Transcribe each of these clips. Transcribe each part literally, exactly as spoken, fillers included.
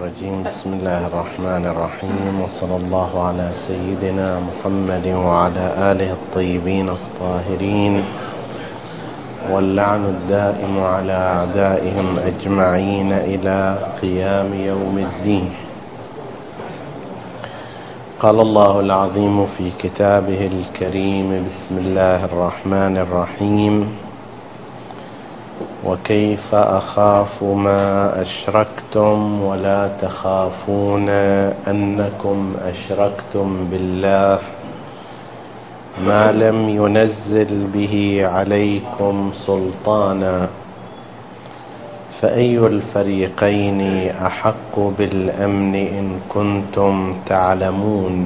الرجيم. بسم الله الرحمن الرحيم، وصلى الله على سيدنا محمد وعلى آله الطيبين الطاهرين، واللعن الدائم على أعدائهم أجمعين إلى قيام يوم الدين. قال الله العظيم في كتابه الكريم: بسم الله الرحمن الرحيم: وكيف أخاف ما أشركتم ولا تخافون أنكم أشركتم بالله ما لم ينزل به عليكم سلطانا فأي الفريقين أحق بالأمن إن كنتم تعلمون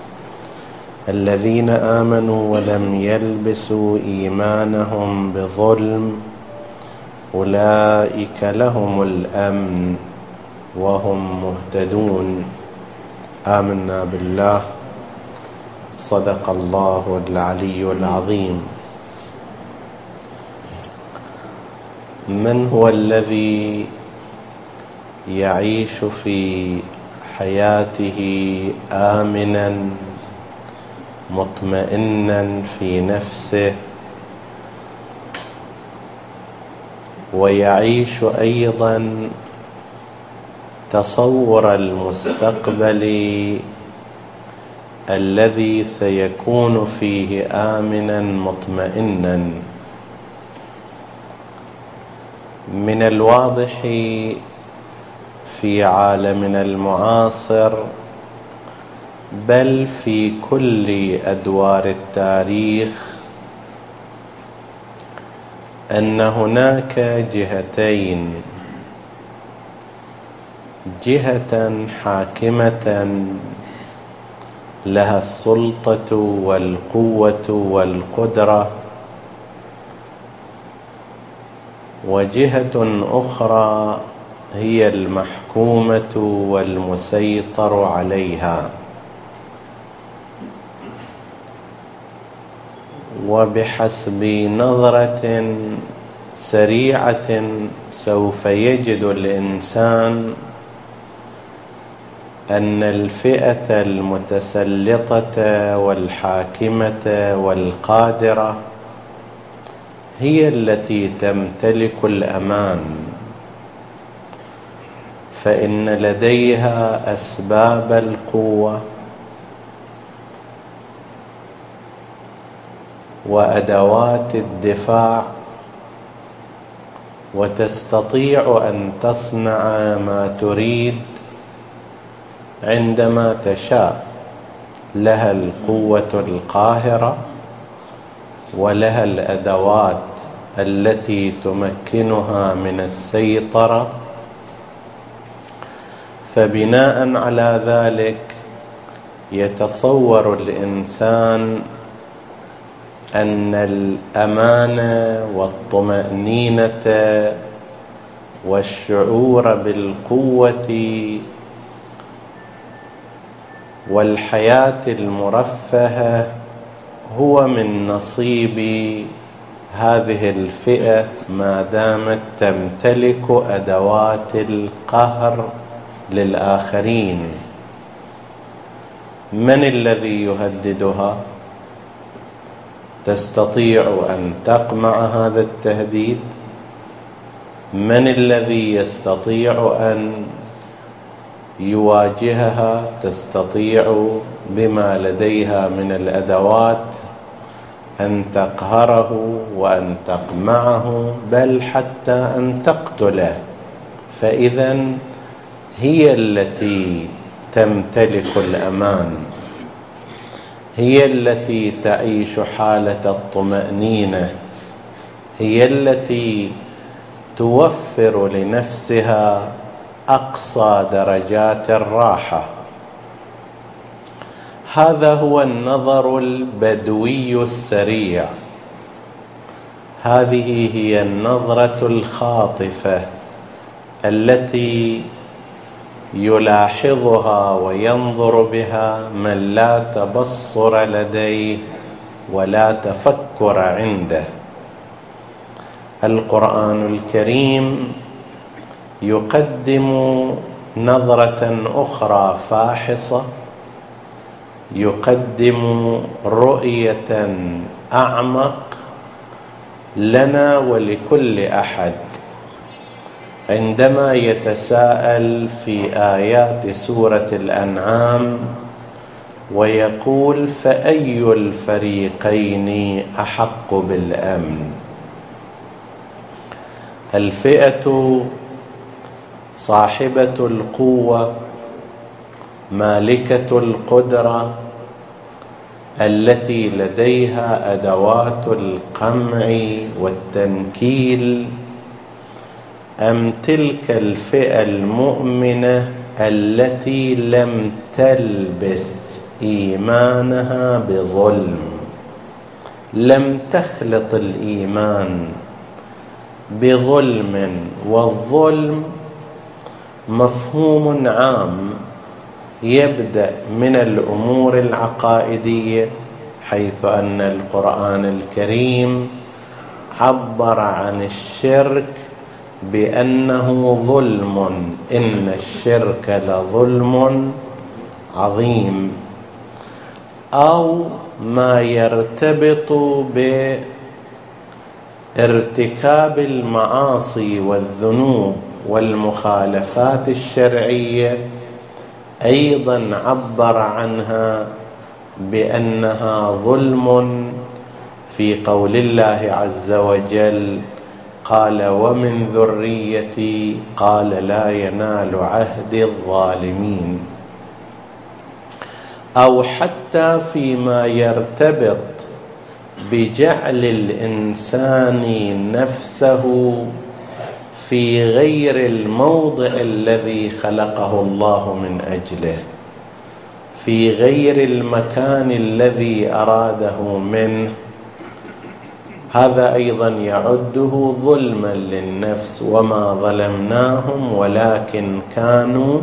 الذين آمنوا ولم يلبسوا إيمانهم بظلم أولئك لهم الأمن وهم مهتدون. آمنا بالله. صدق الله العلي العظيم. من هو الذي يعيش في حياته آمنا مطمئنا في نفسه، ويعيش أيضا تصور المستقبل الذي سيكون فيه آمنا مطمئنا؟ من الواضح في عالمنا المعاصر، بل في كل أدوار التاريخ، أن هناك جهتين: جهة حاكمة لها السلطة والقوة والقدرة، وجهة أخرى هي المحكومة والمسيطر عليها. وبحسب نظرة سريعة سوف يجد الإنسان أن الفئة المتسلطة والحاكمة والقادرة هي التي تمتلك الأمان، فإن لديها أسباب القوة وأدوات الدفاع، وتستطيع أن تصنع ما تريد عندما تشاء. لها القوة القاهرة ولها الأدوات التي تمكنها من السيطرة. فبناء على ذلك يتصور الإنسان أن الأمان والطمأنينة والشعور بالقوة والحياة المرفهة هو من نصيب هذه الفئة ما دامت تمتلك أدوات القهر للآخرين. من الذي يهددها؟ تستطيع أن تقمع هذا التهديد؟ من الذي يستطيع أن يواجهها؟ تستطيع بما لديها من الأدوات أن تقهره وأن تقمعه، بل حتى أن تقتله. فإذن هي التي تمتلك الأمان، هي التي تعيش حالة الطمأنينة، هي التي توفر لنفسها أقصى درجات الراحة. هذا هو النظر البدوي السريع، هذه هي النظرة الخاطفة التي يلاحظها وينظر بها من لا تبصر لديه ولا تفكر عنده. القرآن الكريم يقدم نظرة أخرى فاحصة يقدم رؤية أعمق لنا ولكل أحد عندما يتساءل في آيات سورة الأنعام ويقول: فأي الفريقين أحق بالأمن؟ الفئة صاحبة القوة مالكة القدرة التي لديها أدوات القمع والتنكيل، أم تلك الفئة المؤمنة التي لم تلبس إيمانها بظلم، لم تخلط الإيمان بظلم؟ والظلم مفهوم عام يبدأ من الأمور العقائدية، حيث أن القرآن الكريم عبر عن الشرك بأنه ظلم، إن الشرك لظلم عظيم، أو ما يرتبط بارتكاب المعاصي والذنوب والمخالفات الشرعية، أيضا عبر عنها بأنها ظلم في قول الله عز وجل: قال ومن ذريتي، قال لا ينال عهد الظالمين. أو حتى فيما يرتبط بجعل الإنسان نفسه في غير الموضع الذي خلقه الله من أجله، في غير المكان الذي أراده منه، هذا أيضا يعده ظلما للنفس. وما ظلمناهم ولكن كانوا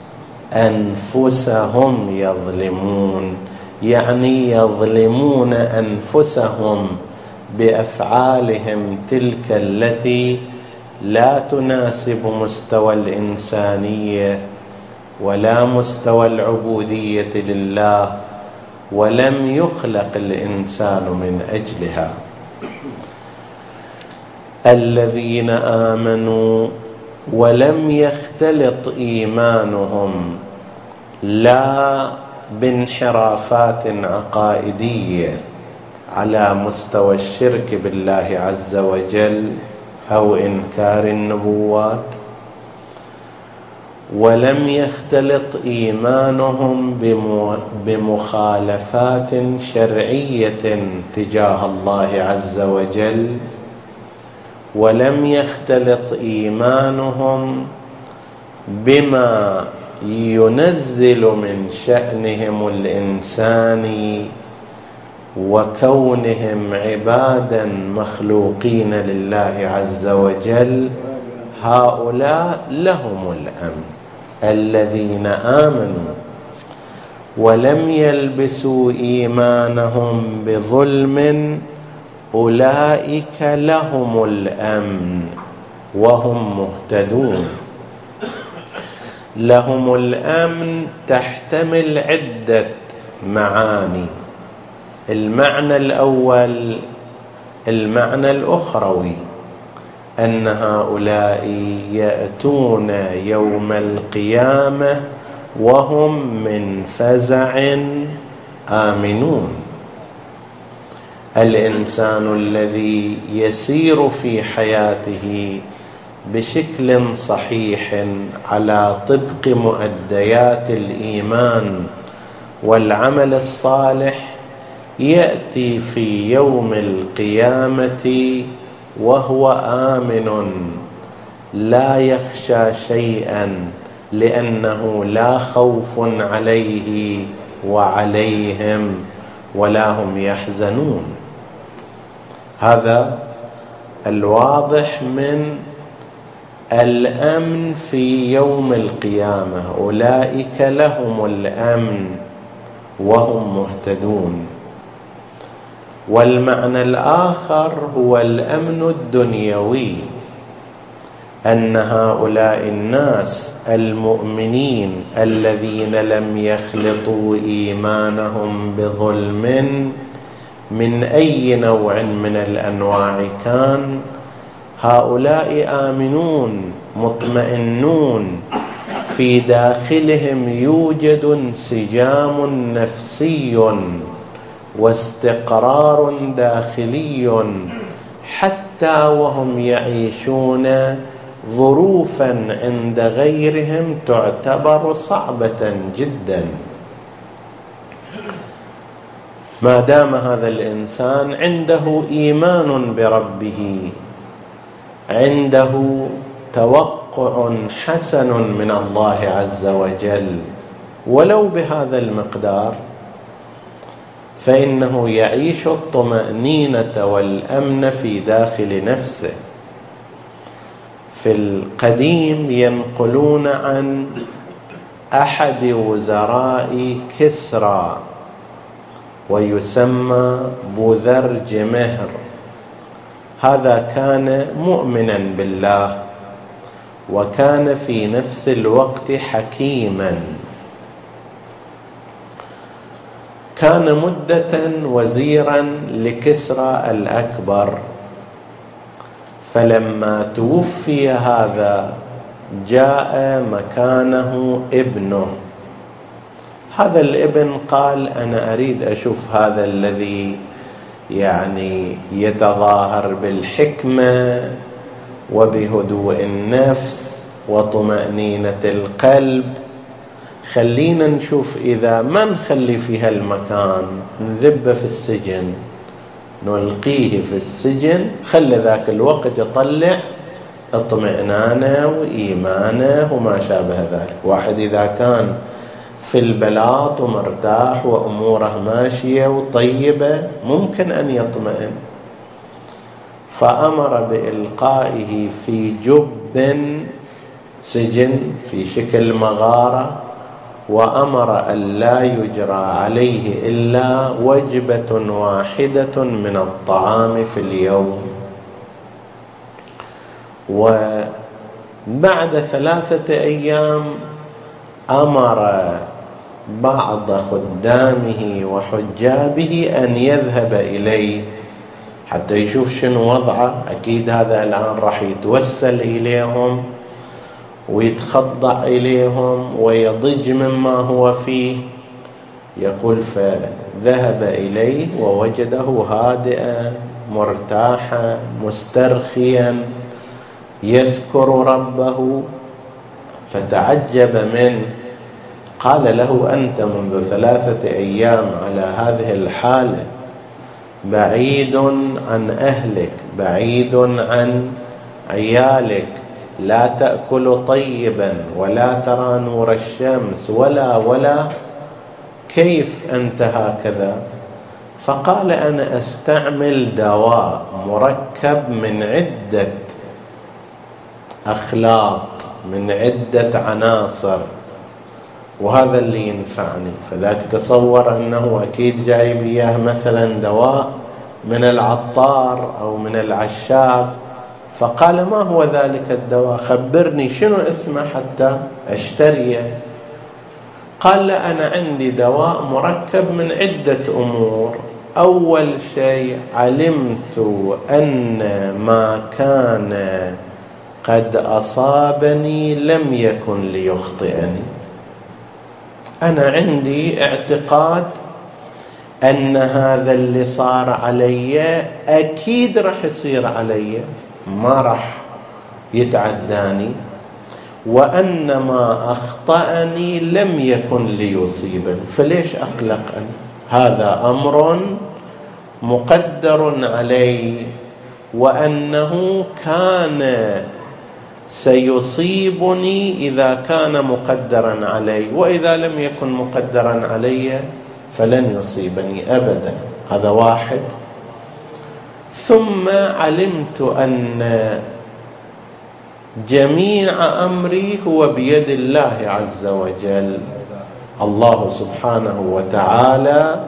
أنفسهم يظلمون، يعني يظلمون أنفسهم بأفعالهم تلك التي لا تناسب مستوى الإنسانية ولا مستوى العبودية لله، ولم يخلق الإنسان من أجلها. الذين آمنوا ولم يختلط إيمانهم لا بانحرافات عقائدية على مستوى الشرك بالله عز وجل أو إنكار النبوات، ولم يختلط إيمانهم بمخالفات شرعية تجاه الله عز وجل، ولم يختلط إيمانهم بما ينزل من شأنهم الإنساني وكونهم عبادا مخلوقين لله عز وجل. هؤلاء لهم الأمن، الذين آمنوا ولم يلبسوا إيمانهم بظلم، أولئك لهم الأمن وهم مهتدون. لهم الأمن تحتمل عدة معاني. المعنى الأول المعنى الأخروي، أن هؤلاء يأتون يوم القيامة وهم من فزع آمنون. الإنسان الذي يسير في حياته بشكل صحيح على طبق مؤديات الإيمان والعمل الصالح يأتي في يوم القيامة وهو آمن، لا يخشى شيئا، لأنه لا خوف عليه وعليهم ولا هم يحزنون. هذا الواضح من الأمن في يوم القيامة، أولئك لهم الأمن وهم مهتدون. والمعنى الآخر هو الأمن الدنيوي، أن هؤلاء الناس المؤمنين الذين لم يخلطوا إيمانهم بظلم من أي نوع من الأنواع كان، هؤلاء آمنون مطمئنون، في داخلهم يوجد انسجام نفسي واستقرار داخلي، حتى وهم يعيشون ظروفا عند غيرهم تعتبر صعبة جدا. ما دام هذا الإنسان عنده إيمان بربه، عنده توقع حسن من الله عز وجل ولو بهذا المقدار، فإنه يعيش الطمأنينة والأمن في داخل نفسه. في القديم ينقلون عن أحد وزراء كسرى ويسمى بوذرجمهر، هذا كان مؤمنا بالله وكان في نفس الوقت حكيما. كان مدة وزيرا لكسرى الأكبر، فلما توفي هذا جاء مكانه ابنه. هذا الابن قال: أنا أريد أشوف هذا الذي يعني يتظاهر بالحكمة وبهدوء النفس وطمأنينة القلب، خلينا نشوف إذا ما نخلي في هالمكان نذبه في السجن، نلقيه في السجن، خلي ذاك الوقت يطلع اطمئنانه وإيمانه وما شابه ذلك. واحد إذا كان في البلاط ومرتاح وأموره ماشية وطيبة ممكن أن يطمئن. فأمر بإلقائه في جب سجن في شكل مغارة، وأمر أن لا يجرى عليه إلا وجبة واحدة من الطعام في اليوم. وبعد ثلاثة أيام أمر بعض خدامه وحجابه أن يذهب إليه حتى يشوف شنو وضعه. أكيد هذا الآن راح يتوسل إليهم ويتخضع إليهم ويضج مما هو فيه. يقول: فذهب إليه ووجده هادئا مرتاحا مسترخيا يذكر ربه، فتعجب منه. قال له: أنت منذ ثلاثة أيام على هذه الحالة، بعيد عن أهلك، بعيد عن عيالك، لا تأكل طيبا ولا ترى نور الشمس ولا ولا كيف أنت هكذا؟ فقال: أنا أستعمل دواء مركب من عدة أخلاط، من عدة عناصر، وهذا اللي ينفعني. فذاك تصور أنه أكيد جايب إياه مثلا دواء من العطار أو من العشاب. فقال: ما هو ذلك الدواء؟ خبرني شنو اسمه حتى أشتريه. قال: لا، أنا عندي دواء مركب من عدة أمور. أول شيء علمت أن ما كان قد أصابني لم يكن ليخطئني. أنا عندي اعتقاد أن هذا اللي صار علي أكيد رح يصير علي، ما رح يتعداني، وأن ما أخطأني لم يكن ليصيبني، فليش أقلق أنا؟ هذا أمر مقدر علي، وأنه كان سيصيبني إذا كان مقدرا علي، وإذا لم يكن مقدرا علي فلن يصيبني أبدا. هذا واحد. ثم علمت أن جميع أمري هو بيد الله عز وجل. الله سبحانه وتعالى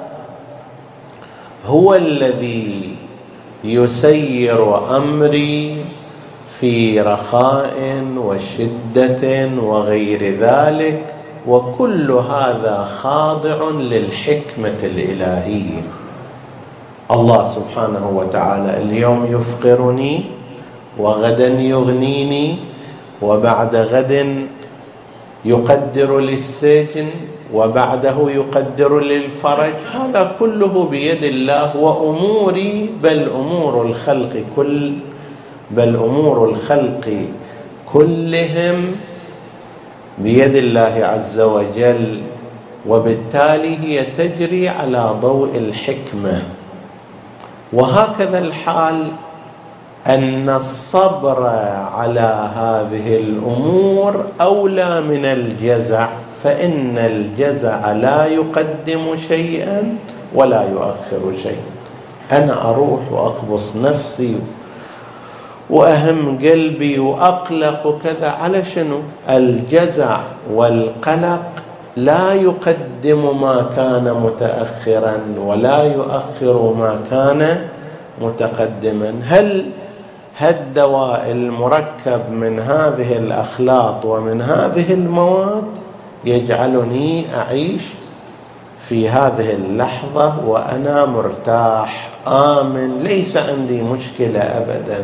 هو الذي يسير أمري في رخاء وشدة وغير ذلك، وكل هذا خاضع للحكمة الإلهية. الله سبحانه وتعالى اليوم يفقرني وغدا يغنيني وبعد غد يقدر للسجن وبعده يقدر للفرج، هذا كله بيد الله. وأموري بل أمور الخلق كل بل أمور الخلق كلهم بيد الله عز وجل، وبالتالي هي تجري على ضوء الحكمة. وهكذا الحال أن الصبر على هذه الأمور أولى من الجزع، فإن الجزع لا يقدم شيئا ولا يؤخر شيئا. أنا أروح وأخبص نفسي وأهم قلبي وأقلق وكذا على شنو؟ الجزع والقلق لا يقدم ما كان متأخرا ولا يؤخر ما كان متقدما. هل هالدواء المركب من هذه الأخلاط ومن هذه المواد يجعلني أعيش في هذه اللحظة وأنا مرتاح آمن، ليس عندي مشكلة أبدا.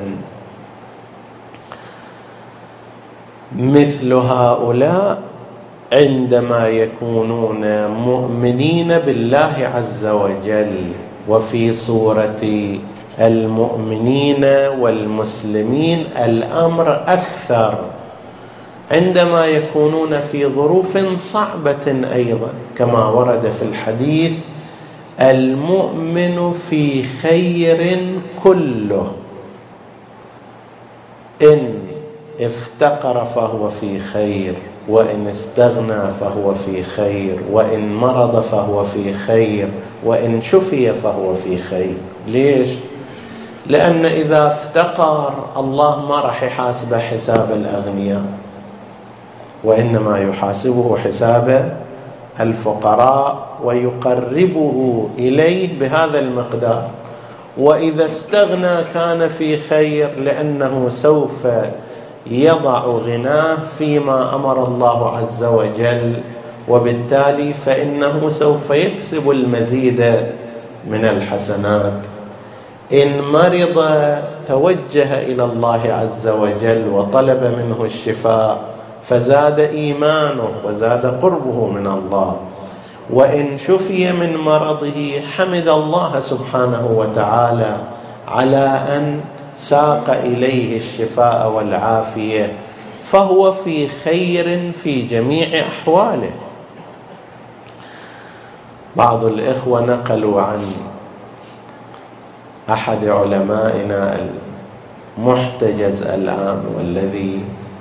مثل هؤلاء عندما يكونون مؤمنين بالله عز وجل وفي صورة المؤمنين والمسلمين الأمر أكثر. عندما يكونون في ظروف صعبة أيضا كما ورد في الحديث: المؤمن في خير كله، إن افتقر فهو في خير، وإن استغنى فهو في خير، وإن مرض فهو في خير، وإن شفي فهو في خير. ليش؟ لأن إذا افتقر الله ما راح يحاسبه حساب الأغنياء، وإنما يحاسبه حساب الفقراء ويقربه إليه بهذا المقدار. وإذا استغنى كان في خير، لأنه سوف يضع غناه فيما أمر الله عز وجل، وبالتالي فإنه سوف يكسب المزيد من الحسنات. إن مرض توجه إلى الله عز وجل وطلب منه الشفاء فزاد إيمانه وزاد قربه من الله. وإن شفي من مرضه حمد الله سبحانه وتعالى على أن ساق إليه الشفاء والعافية، فهو في خير في جميع أحواله. بعض الإخوة نقلوا عن أحد علمائنا المحتجز الآن والذي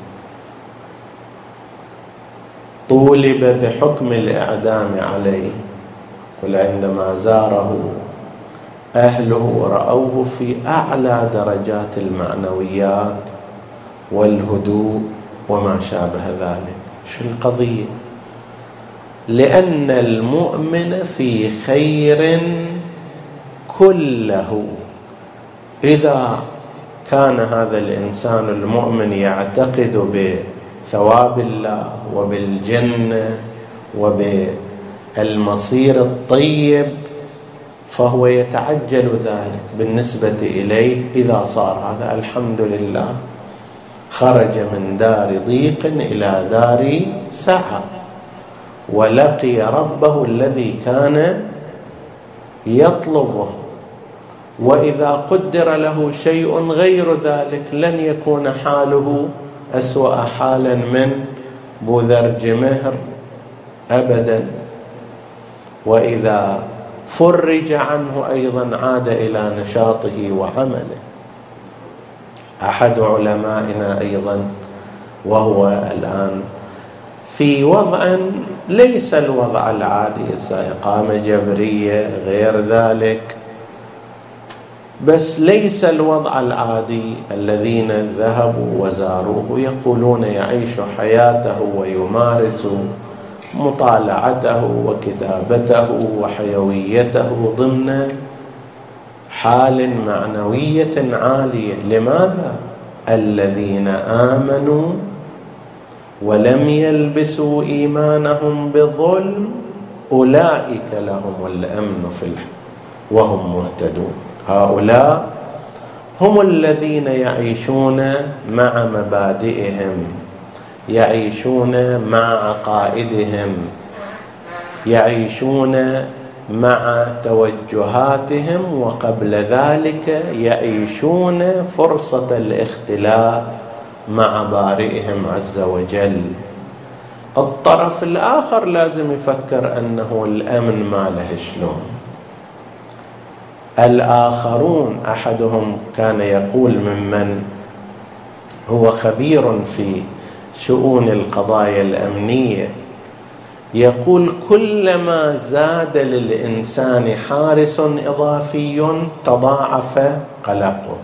طولب بحكم الإعدام عليه، قل عندما زاره أهله رأوه في أعلى درجات المعنويات والهدوء وما شابه ذلك. شو القضية؟ لأن المؤمن في خير كله. إذا كان هذا الإنسان المؤمن يعتقد بثواب الله وبالجنة وبالمصير الطيب، فهو يتعجل ذلك بالنسبة إليه. إذا صار هذا الحمد لله، خرج من دار ضيق إلى دار سعة ولقي ربه الذي كان يطلبه. وإذا قدر له شيء غير ذلك لن يكون حاله أسوأ حالا من بوذرج مهر أبدا. وإذا فرج عنه أيضا عاد إلى نشاطه وعمله. أحد علمائنا أيضا وهو الآن في وضع ليس الوضع العادي، إقامة جبرية غير ذلك، بس ليس الوضع العادي. الذين ذهبوا وزاروه يقولون يعيش حياته ويمارس مطالعته وكتابته وحيويته ضمن حال معنوية عالية. لماذا؟ الذين آمنوا ولم يلبسوا إيمانهم بظلم أولئك لهم الأمن في الحياة وهم مهتدون. هؤلاء هم الذين يعيشون مع مبادئهم، يعيشون مع عقائدهم، يعيشون مع توجهاتهم، وقبل ذلك يعيشون فرصة الاختلاف مع بارئهم عز وجل. الطرف الآخر لازم يفكر أنه الأمن ما له شلون. الآخرون، أحدهم كان يقول ممن هو خبير في شؤون القضايا الأمنية، يقول كلما زاد للإنسان حارس إضافي تضاعف قلقه.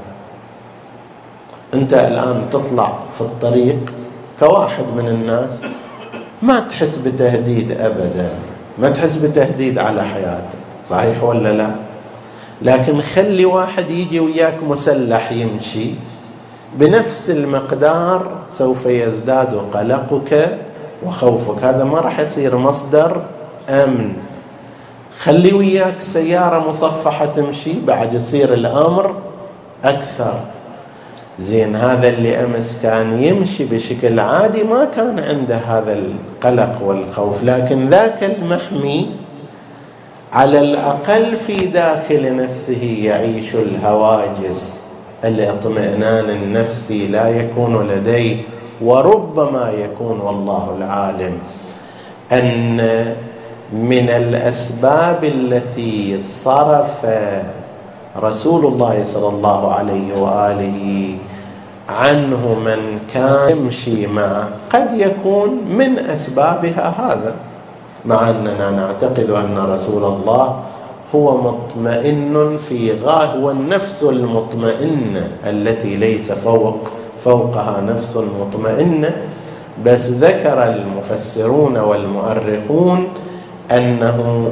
أنت الآن تطلع في الطريق كواحد من الناس ما تحس بتهديد أبدا، ما تحس بتهديد على حياتك، صحيح ولا لا؟ لكن خلي واحد يجي وياك مسلح يمشي بنفس المقدار سوف يزداد قلقك وخوفك، هذا ما راح يصير مصدر أمن. خلي وياك سيارة مصفحة تمشي بعد يصير الأمر أكثر. زين، هذا اللي أمس كان يمشي بشكل عادي ما كان عنده هذا القلق والخوف، لكن ذاك المحمي على الأقل في داخل نفسه يعيش الهواجس. الاطمئنان النفسي لا يكون لديه، وربما يكون، والله العالم، أن من الأسباب التي صرف رسول الله صلى الله عليه وآله عنه من كان يمشي معه قد يكون من أسبابها هذا، مع أننا نعتقد أن رسول الله هو مطمئن في غاية، هو النفس المطمئنة التي ليس فوق فوقها نفس مطمئنة. بس ذكر المفسرون والمؤرخون أنه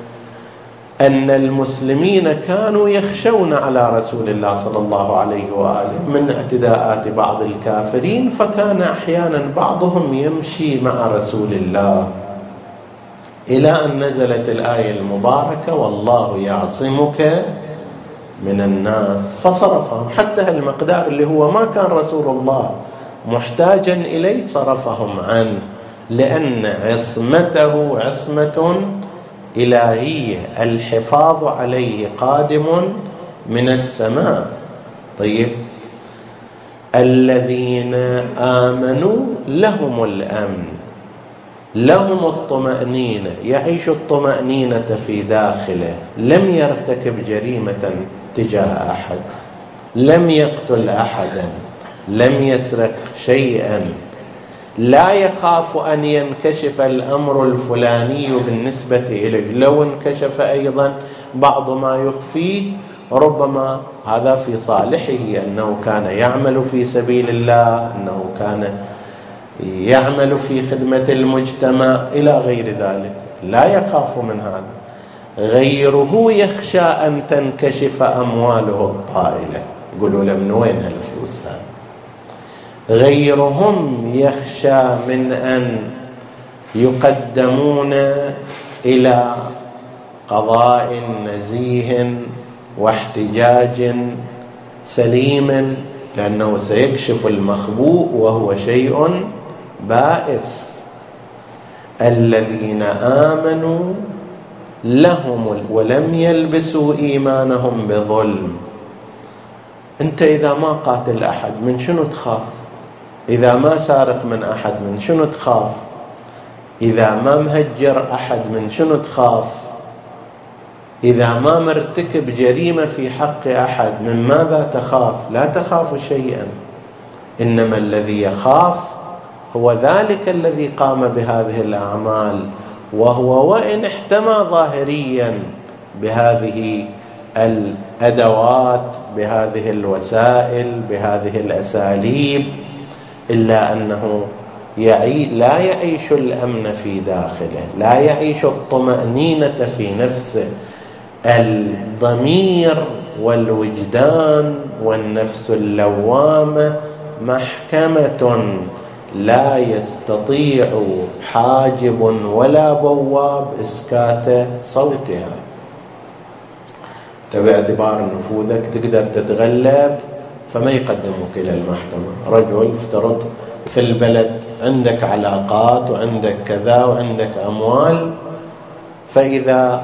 أن المسلمين كانوا يخشون على رسول الله صلى الله عليه وآله من اعتداءات بعض الكافرين، فكان أحيانا بعضهم يمشي مع رسول الله، إلى أن نزلت الآية المباركة والله يعصمك من الناس، فصرفهم حتى المقدار اللي هو ما كان رسول الله محتاجا إليه صرفهم عنه، لأن عصمته عصمة إلهية، الحفاظ عليه قادم من السماء. طيب، الذين آمنوا لهم الأمن، لهم الطمأنينة، يعيش الطمأنينة في داخله، لم يرتكب جريمة تجاه أحد، لم يقتل أحدا، لم يسرق شيئا، لا يخاف أن ينكشف الأمر الفلاني بالنسبة إليه، لو انكشف أيضا بعض ما يخفيه ربما هذا في صالحه، أنه كان يعمل في سبيل الله، أنه كان يعمل في خدمة المجتمع إلى غير ذلك، لا يخاف من هذا. غيره يخشى أن تنكشف أمواله الطائلة، يقولوا له من وين هالفلوس هذه. غيرهم يخشى من أن يقدمون إلى قضاء نزيه واحتجاج سليم، لأنه سيكشف المخبوء وهو شيء بائس. الذين آمنوا لهم ولم يلبسوا إيمانهم بظلم. أنت إذا ما قاتل أحد من شنو تخاف؟ إذا ما سارق من أحد من شنو تخاف؟ إذا ما مهجر أحد من شنو تخاف؟ إذا ما مرتكب جريمة في حق أحد من ماذا تخاف؟ لا تخاف شيئا، إنما الذي يخاف هو ذلك الذي قام بهذه الأعمال، وهو وإن احتمى ظاهريا بهذه الأدوات، بهذه الوسائل، بهذه الأساليب، إلا أنه يعي لا يعيش الأمن في داخله، لا يعيش الطمأنينة في نفسه. الضمير والوجدان والنفس اللوامة محكمة لا يستطيع حاجب ولا بواب إسكات صوتها. باعتبار نفوذك تقدر تتغلب، فما يقدموك إلى المحكمة. رجل افترض في البلد عندك علاقات وعندك كذا وعندك أموال، فإذا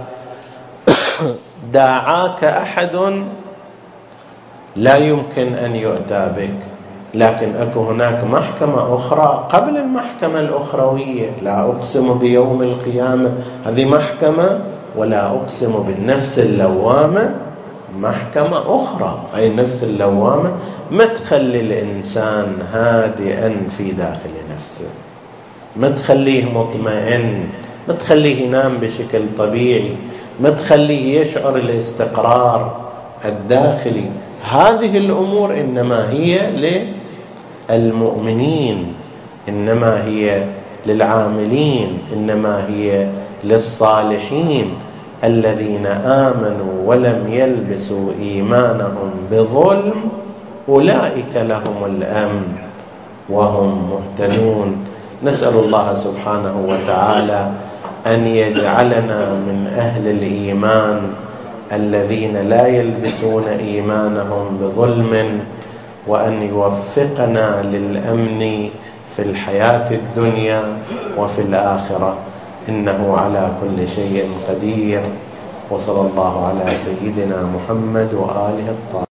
داعاك أحد لا يمكن أن يؤتى بك، لكن أكو هناك محكمة أخرى قبل المحكمة الأخروية. لا أقسم بيوم القيامة، هذه محكمة، ولا أقسم بالنفس اللوامة محكمة أخرى. أي النفس اللوامة ما تخلي الإنسان هادئا في داخل نفسه، ما تخليه مطمئن، ما تخليه ينام بشكل طبيعي، ما تخليه يشعر الاستقرار الداخلي. هذه الأمور إنما هي للمؤمنين، إنما هي للعاملين، إنما هي للصالحين الذين آمنوا ولم يلبسوا إيمانهم بظلم أولئك لهم الأمن وهم مهتدون. نسأل الله سبحانه وتعالى أن يجعلنا من أهل الإيمان الذين لا يلبسون إيمانهم بظلم، وأن يوفقنا للأمن في الحياة الدنيا وفي الآخرة، إنه على كل شيء قدير. وصلى الله على سيدنا محمد وآله الطاهرين.